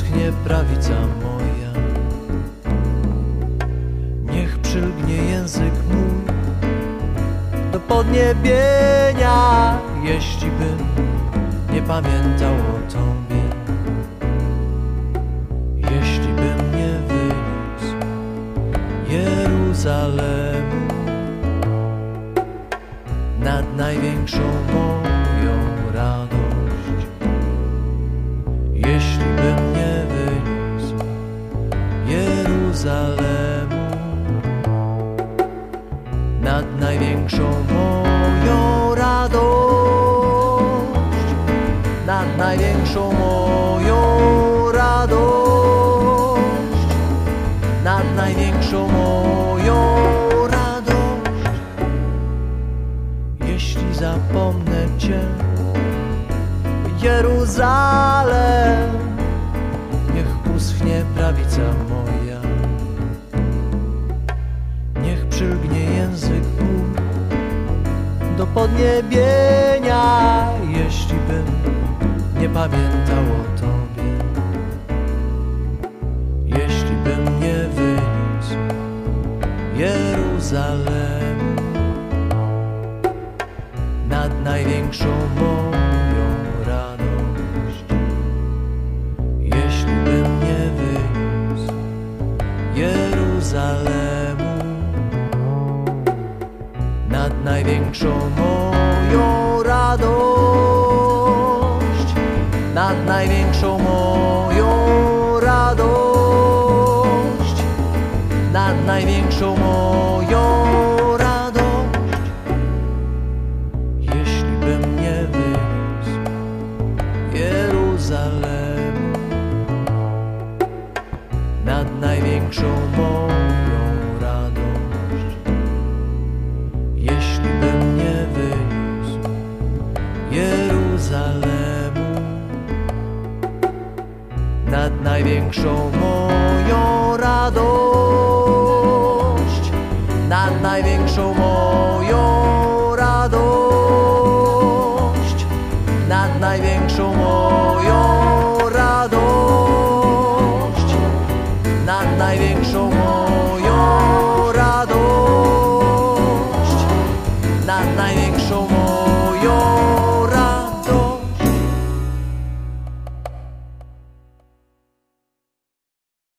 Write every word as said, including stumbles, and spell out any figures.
uschnie prawica moja, niech przylgnie język mój do podniebienia, jeśli bym nie pamiętał o Tobie, jeśli bym nie wyniósł Jeruzalemu nad największą moją radość, jeśli bym nie wyniósł Jeruzalemu nad największą moją radość, nad największą moją radość, nad największą moją radość. Jeśli zapomnę Cię, Jeruzalem, niech uschnie prawica moja, niech przylgnie język mój do podniebienia, jeśli bym nie pamiętał o Tobie, jeśli bym nie wyniósł Jeruzalemu nad największą moją radość, jeśli bym nie wyniósł Jeruzalemu nad największą moją radość, nad największą moją radość, nad największą moją radość. Jeśli bym nie wyniósł Jeruzalemu nad największą moją radość, jeśli bym nie wyniósł Jeruzalemu nad największą moją radość, nad największą moją radość, nad największą moją radość, nad największą moją radość, nad największą